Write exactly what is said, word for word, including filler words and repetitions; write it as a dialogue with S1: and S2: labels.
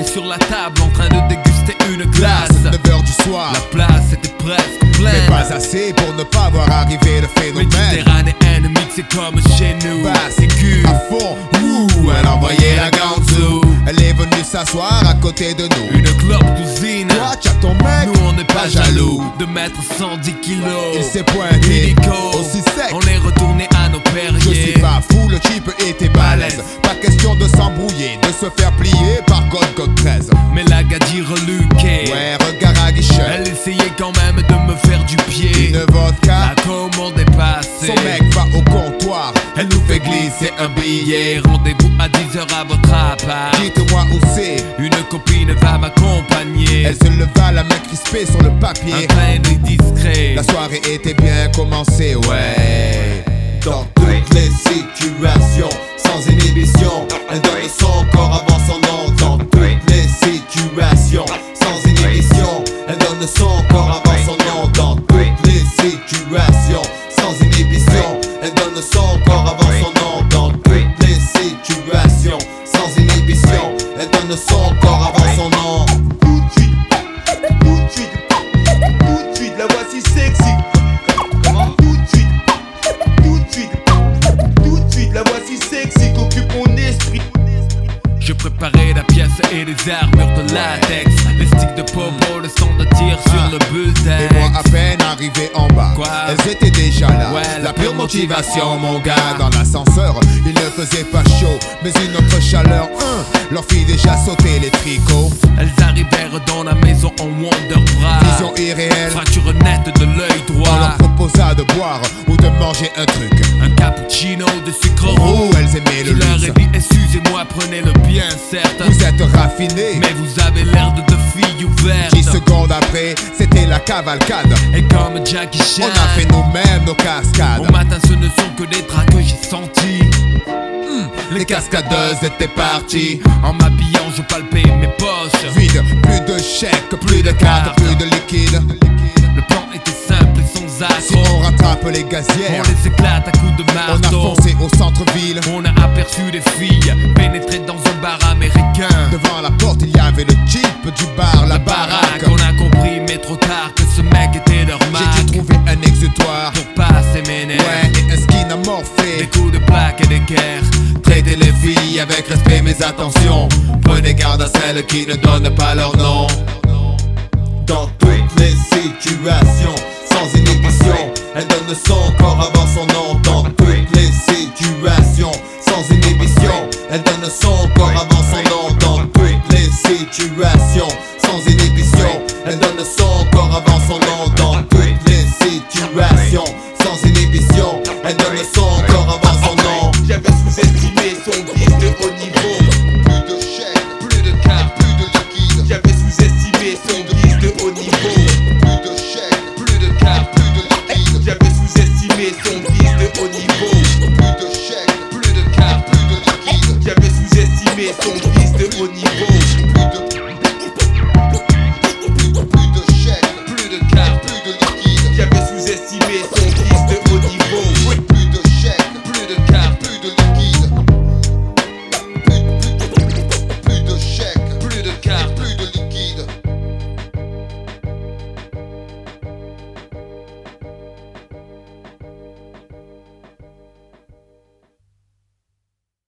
S1: sur la table en train de déguster une glace.
S2: neuf heures du soir,
S1: la place était presque pleine,
S2: mais pas assez pour ne pas voir arriver le phénomène.
S1: Méditerranéenne mixée comme chez nous.
S2: Basse
S1: aiguë
S2: à fond, ouh, elle envoyait la ganzou. Elle est venue s'asseoir à côté de nous.
S1: Une clope d'usine.
S2: Toi, t'as ton mec,
S1: nous on n'est pas,
S2: pas
S1: jaloux
S2: jaloux.
S1: de mettre cent dix kilos.
S2: Il s'est pointé,
S1: Illico.
S2: aussi sec.
S1: On est retourné à nos
S2: Je suis
S1: perriers.
S2: pas fou, le type était balèze. Pas question de s'embrouiller, de se faire plier par code code treize.
S1: Mais la gadie reluquée,
S2: Ouais, regard à guichet.
S1: elle essayait quand même de me faire du pied.
S2: Une vodka,
S1: La commande est passée.
S2: son mec va au comptoir.
S1: Elle nous fait glisser un billet. Rendez-vous à dix heures à votre appart.
S2: Dites-moi où c'est.
S1: Une copine va m'accompagner.
S2: Elle se leva, la main crispée sur le papier.
S1: Un train discret.
S2: La soirée était bien commencée, ouais.
S3: Dans toutes les situations, sans inhibition, elle donne son corps avant son nom. Dans toutes les situations, sans inhibition, elle donne son corps avant son nom. Dans toutes les situations, sans inhibition, elle donne son corps avant son nom. Dans toutes les situations, sans inhibition, elle donne son corps avant son nom. Tout de suite, tout de suite, tout de suite, la voici sexy. Comment? Tout de suite. Tout de suite, tout de suite, la voici sexy qu'occupe mon esprit.
S1: Je préparais la pièce et les armures de latex. Les sticks de popo, le son de tir sur le bullseye.
S2: Et moi à peine arrivé en bas,
S1: Quoi?
S2: elles étaient déjà là.
S1: Ouais,
S2: la pure motivation, mon gars. Dans l'ascenseur, il ne faisait pas chaud, mais une autre chaleur. Hein, leur fit déjà sauter les tricots.
S1: Elles arrivèrent dans la maison en Wonder Bra.
S2: Vision irréelle.
S1: Fracture nette de l'œil
S2: On leur
S1: droit.
S2: proposa de boire ou de manger un truc.
S1: Un cappuccino de sucre
S2: Oh,
S1: roux.
S2: elles aimaient
S1: Je
S2: le
S1: leur
S2: luxe.
S1: ai dit excusez-moi, prenez-le bien certes.
S2: Vous êtes raffinés.
S1: Mais vous avez l'air de deux filles ouvertes.
S2: Dix secondes après, c'était la cavalcade.
S1: Et comme Jackie Chan,
S2: On a fait nous-mêmes nos cascades.
S1: au matin ce ne sont que des draps que j'ai sentis.
S2: Les cascadeuses étaient parties.
S1: En m'habillant je palpais mes poches.
S2: Vide, plus de chèques, plus de cartes, plus de liquide.
S1: Le plan était simple et sans
S2: Si
S1: accroc.
S2: on rattrape les
S1: On
S2: gazières,
S1: les éclate à coups de
S2: on a
S1: marteau.
S2: foncé au centre-ville.
S1: On a aperçu des filles pénétrer dans un bar américain.
S2: Devant la porte, il y avait le jeep du bar, la
S1: Baraque,
S2: baraque.
S1: on a compris mais trop tard que ce mec était leur
S2: J'ai dû
S1: marque.
S2: trouver un exutoire.
S1: Pour passer mes nerfs.
S2: Ouais, et un skin
S1: Des
S2: amorphé.
S1: coups de plaque et des guerres.
S2: Traitez les filles avec respect, mais attention. Prenez garde à celles qui ne donnent pas leur nom.
S3: Dans toutes les situations, sans inhibition, elle donne son corps avant son nom. Dans toutes les situations, sans inhibition, elle donne son corps avant son nom. Dans toutes les situations, sans inhibition, elle donne son corps avant son nom. Dans toutes les situations, sans inhibition, elle donne son corps avant son nom. J'avais sous-estimé son vice de haut niveau. Plus de chèques,
S1: Plus de cartes,
S3: plus de liquide. J'avais sous-estimé son vice de haut niveau. Plus de chèques,
S1: plus de cartes,
S3: plus de liquide. J'avais sous-estimé son vice de haut niveau. Plus de chèques,
S1: plus de cartes.
S3: plus de liquide. J'avais sous-estimé son vice de haut niveau.